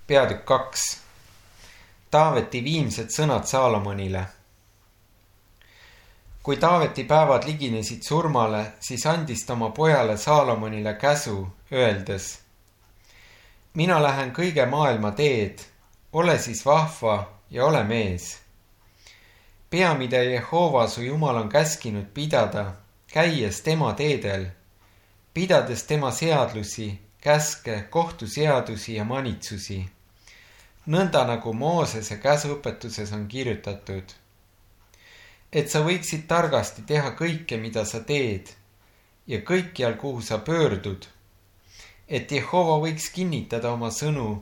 Peatükk 2. Taaveti viimsed sõnad Saalomonile. Kui Taaveti päevad liginesid surmale, siis andis ta oma pojale Saalomonile käsu, öeldes: mina lähen kõige maailma teed, ole siis vahva ja ole mees. Pea, mida Jehova su Jumal on käskinud pidada, käies tema teedel, pidades tema seadlusi, käske, kohtuseadusi ja manitsusi, nõnda nagu Moosese käsuõpetuses on kirjutatud. Et sa võiksid targasti teha kõike, mida sa teed, ja kõikjal, kuhu sa pöördud, et Jehova võiks kinnitada oma sõnu,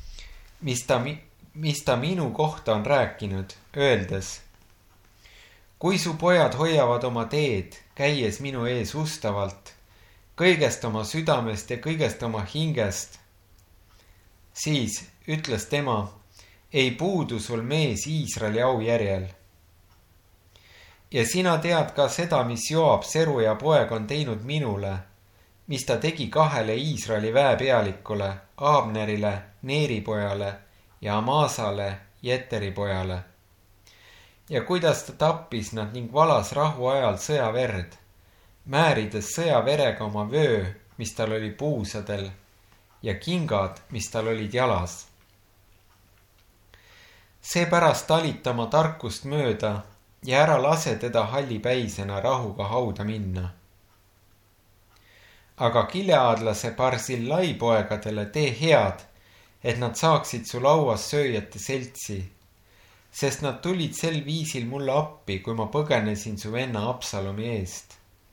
mis ta minu kohta on rääkinud, öeldes: kui su pojad hoiavad oma teed, käies minu ees ustavalt, kõigest oma südamest ja kõigest oma hingest, siis, ütles tema, ei puudu sul mees Iisraeli aujärjel. Ja sina tead ka seda, mis Joab, Seruja poeg, on teinud minule, mis ta tegi 2 Iisraeli väepealikule, Abnerile, Neeri pojale ja Amasale, Jeteri pojale. Ja kuidas ta tappis nad ning valas rahu ajal sõjaverd, määrides sõjaverega oma vöö, mis tal oli puusadel, ja kingad, mis tal olid jalas. Seepärast talita oma tarkust mööda ja ära lase teda hallipäisena rahuga hauda minna. Aga Gileadlase Barzillai poegadele tee head, et nad saaksid su lauas sööjate seltsi, sest nad tulid sel viisil mulle appi, kui ma põgenesin su venna Absalomi eest.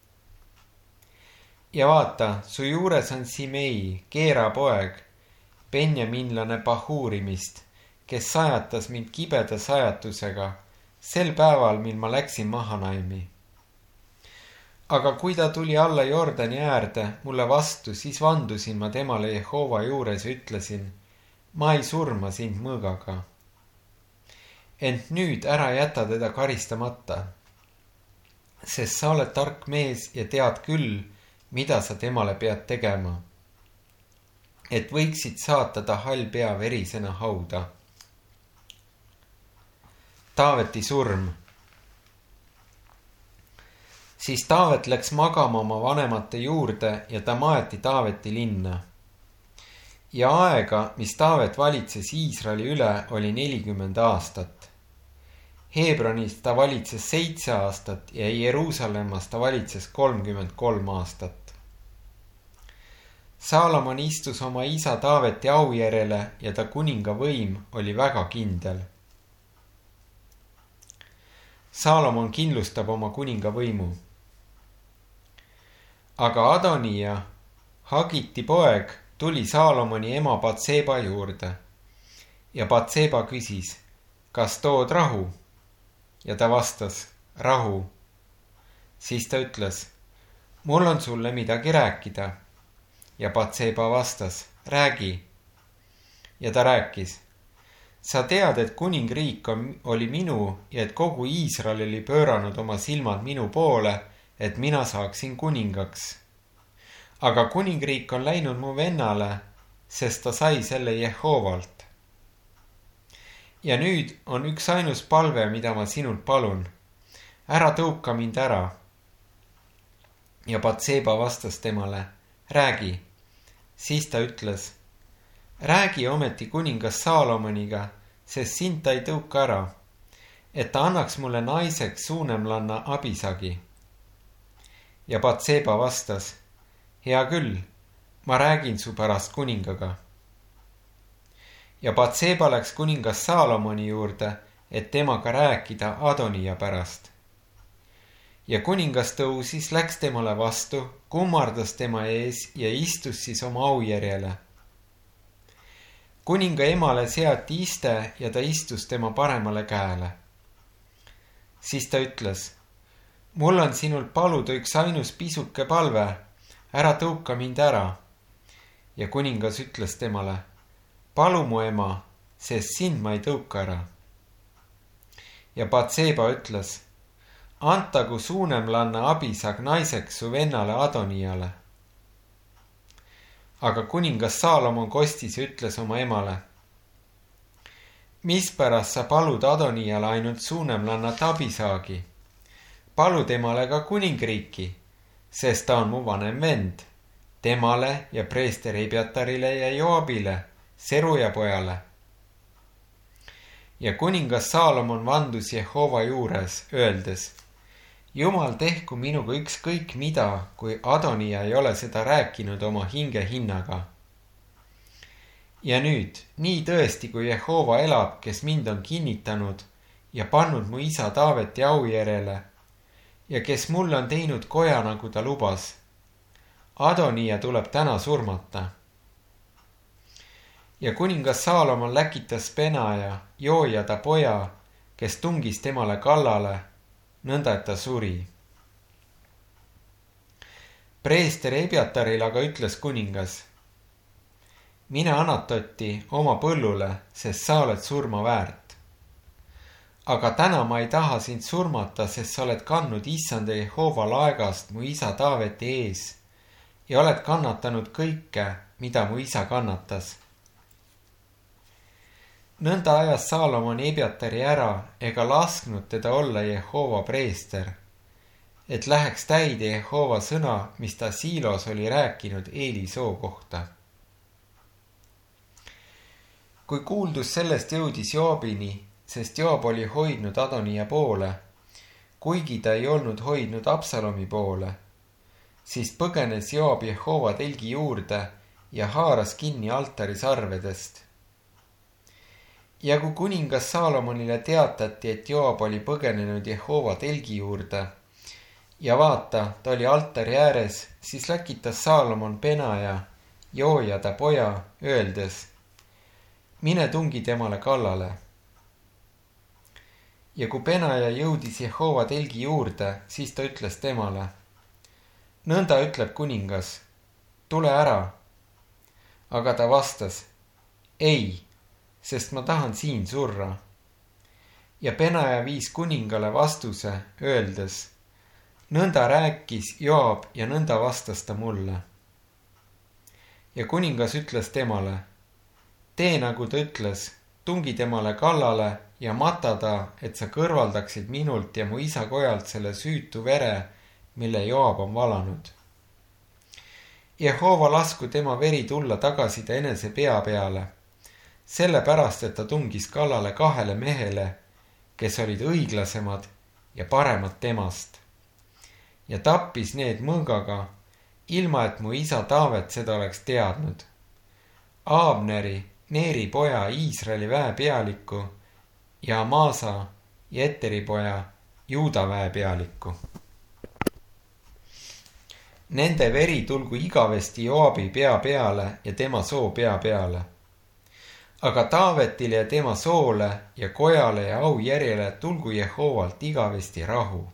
Ja vaata, su juures on Simei, Geera poeg, benjaminlane Bahurimist, kes sajatas mind kibeda sajatusega sel päeval, mil ma läksin Mahanaimi. Aga kui ta tuli alla Jordani äärde mulle vastu, siis vandusin ma temale Jehova juures ja ütlesin: ma ei surma sind mõõgaga. Ent nüüd ära jäta teda karistamata, sest sa oled tark mees ja tead küll, mida sa temale pead tegema, et võiksid saata ta hall pea verisena hauda. Taaveti surm. Siis Taavet läks magama oma vanemate juurde ja ta maeti Taaveti linna. Ja aega, mis Taavet valitses Iisraeli üle, oli 40 aastat. Hebronis ta valitses 7 aastat ja Jeruusalemmas ta valitses 33 aastat. Saalomon istus oma isa Taaveti aujärjele ja ta kuninga võim oli väga kindel. Saalomon kindlustab oma kuninga võimu. Aga Adonija, Hagiti poeg, tuli Saalomoni ema Batseba juurde. Ja Batseba küsis: kas tood rahu? Ja ta vastas: rahu. Siis ta ütles: mul on sulle midagi rääkida. Ja Batseba vastas: räägi. Ja ta rääkis: sa tead, et kuningriik oli minu ja et kogu Iisrael oli pööranud oma silmad minu poole, et mina saaksin kuningaks. Aga kuningriik on läinud mu vennale, sest ta sai selle Jehovalt. Ja nüüd on üks ainus palve, mida ma sinult palun. Ära tõuka mind ära. Ja Batseba vastas temale: räägi. Siis ta ütles: räägi ometi kuningas Saalomoniga, sest sind ta ei tõuka ära, et ta annaks mulle naiseks suunemlanna Abisagi. Ja Batseba vastas: hea küll, ma räägin su pärast kuningaga. Ja Batseba läks kuningas Saalomoni juurde, et temaga rääkida Adonija pärast. Ja kuningas tõusis, läks temale vastu, kummardas tema ees ja istus siis oma aujärjele. Kuninga emale seati iste ja ta istus tema paremale käele. Siis ta ütles: mul on sinult paluda üks ainus pisuke palve, ära tõuka mind ära. Ja kuningas ütles temale: palu mu ema, sest sind ma ei tõuka ära. Ja Batseba ütles: antagu suunemlanna Abisag naiseks su vennale Adonijale. Aga kuningas Saalomon kostis ja ütles oma emale: mispärast sa palud Adoniale ainult suunemlannat Abisaagi? Palu temale ka kuningriiki, sest ta on mu vanem vend, temale ja preester Ebiatarile ja Joabile, Seruja pojale. Ja kuningas Saalomon vandus Jehova juures, öeldes: Jumal tehku minuga ükskõik mida, kui Adonia ei ole seda rääkinud oma hinge hinnaga. Ja nüüd, nii tõesti, kui Jehova elab, kes mind on kinnitanud ja pannud mu isa Taaveti aujärjele ja kes mulle on teinud koja, nagu ta lubas. Adonia tuleb täna surmata. Ja kuningas Saalomon läkitas Benaja, Joojada poja, kes tungis temale kallale, nõnda et ta suri. Preester Ebiataril aga ütles kuningas: mine Anatoti oma põllule, sest sa oled surma väärt. Aga täna ma ei taha sind surmata, sest sa oled kandnud issanda Jehova laegast mu isa Taaveti ees ja oled kannatanud kõike, mida mu isa kannatas. Nõnda ajas Saalomon Ebiatari ära ega lasknud teda olla Jehova preester, et läheks täide Jehova sõna, mis ta Siilos oli rääkinud Eeli soo kohta. Kui kuuldus sellest jõudis Joabini, sest Joab oli hoidnud Adonia poole, kuigi ta ei olnud hoidnud Absalomi poole, siis põgenes Joab Jehova telgi juurde ja haaras kinni altari sarvedest. Ja kui kuningas Saalomonile teatati, et Joab oli põgenenud Jehova telgi juurde ja vaata, ta oli altari ääres, siis läkitas Saalomon Benaja, Joojada poja, öeldes: mine tungi temale kallale. Ja kui Benaja jõudis Jehova telgi juurde, siis ta ütles temale: nõnda ütleb kuningas, tule ära. Aga ta vastas: ei, sest ma tahan siin surra. Ja Benaja viis kuningale vastuse, öeldes: nõnda rääkis Joab ja nõnda vastas ta mulle. Ja kuningas ütles temale: tee nagu ta ütles, tungi temale kallale ja mata ta, et sa kõrvaldaksid minult ja mu isa kojalt selle süütu vere, mille Joab on valanud. Jehova lasku tema veri tulla tagasi ta enese pea peale, sellepärast, et ta tungis kallale 2 mehele, kes olid õiglasemad ja paremad temast. Ja tappis need mõõgaga, ilma et mu isa Taavet seda oleks teadnud. Abneri, Neeri poja, Iisraeli väepealiku ja Amasa, Jeteri poja, Juuda väepealiku. Nende veri tulgu igavesti Joabi pea peale ja tema soo pea peale. Aga Taavetile ja tema soole ja kojale ja aujärjele tulgu Jehovalt igavesti rahu.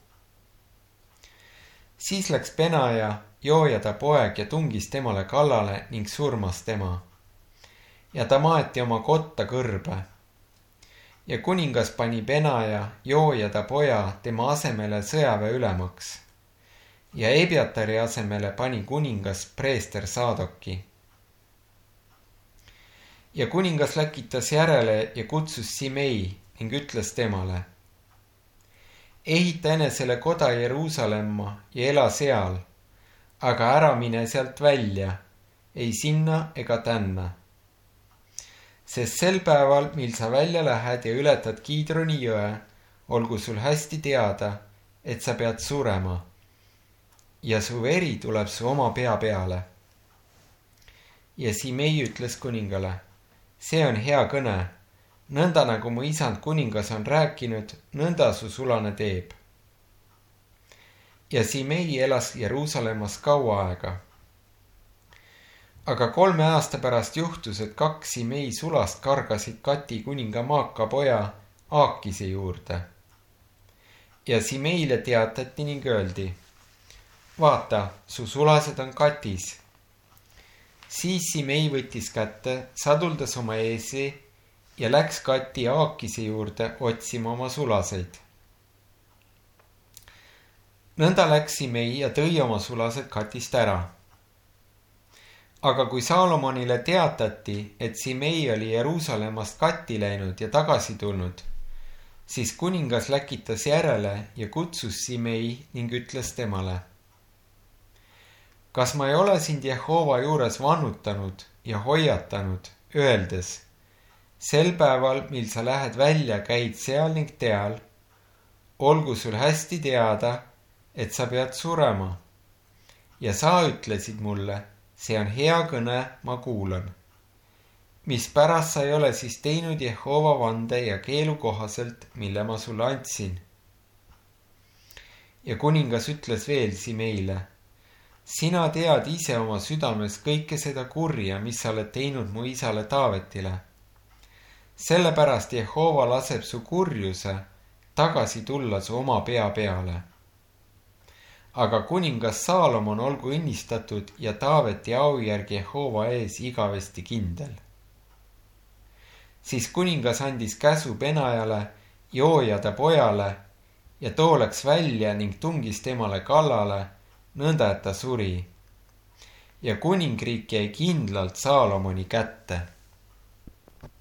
Siis läks Benaja, Joojada poeg, ja tungis temale kallale ning surmas tema. Ja ta maeti oma kotta kõrbe. Ja kuningas pani Benaja, Joojada poja, tema asemele sõjaväe ülemaks. Ja Ebiatari asemele pani kuningas preester Saadoki. Ja kuningas läkitas järele ja kutsus Simei ning ütles temale: ehita enesele koda Jeruusalemma ja ela seal, aga ära mine sealt välja, ei sinna ega tänna. Sest sel päeval, mil sa välja lähed ja ületad Kiidroni jõe, olgu sul hästi teada, et sa pead surema ja su veri tuleb su oma pea peale. Ja Simei ütles kuningale: see on hea kõne, nõnda nagu mu isand kuningas on rääkinud, nõnda su sulane teeb. Ja Simei elas Jeruusalemmas kaua aega. Aga 3 aasta pärast juhtus, et 2 Simei sulast kargasid Kati kuninga Maaka poja Aakise juurde. Ja Simeile teatati ning öeldi: vaata, su sulased on Katis. Siis Simei võttis kätte, saduldas oma eesi ja läks Kati Aakise juurde otsima oma sulaseid. Nõnda läks Simei ja tõi oma sulased Katist ära. aga kui Saalomonile teatati, et Simei oli Jeruusalemmast katti läinud ja tagasi tulnud, siis kuningas läkitas järele ja kutsus Simei ning ütles temale: kas ma ei ole sind Jehova juures vannutanud ja hoiatanud, öeldes: sel päeval, mil sa lähed välja, käid seal ning teal, olgu sul hästi teada, et sa pead surema. Ja sa ütlesid mulle: see on hea kõne, ma kuulan. Mispärast sa ei ole siis teinud Jehova vande ja keelu kohaselt, mille ma sulle andsin? Ja kuningas ütles veel Simeile: sina tead ise oma südames kõike seda kurja, mis sa oled teinud mu isale Taavetile. Sellepärast Jehova laseb su kurjuse tagasi tulla su oma pea peale. Aga kuningas Saalomon olgu õnnistatud ja Taaveti aujärg Jehova ees igavesti kindel. Siis kuningas andis käsu Benajale, Joojada pojale, ja too läks välja ning tungis temale kallale, nõnda et ta suri. Ja kuningriik jäi kindlalt Saalomoni kätte.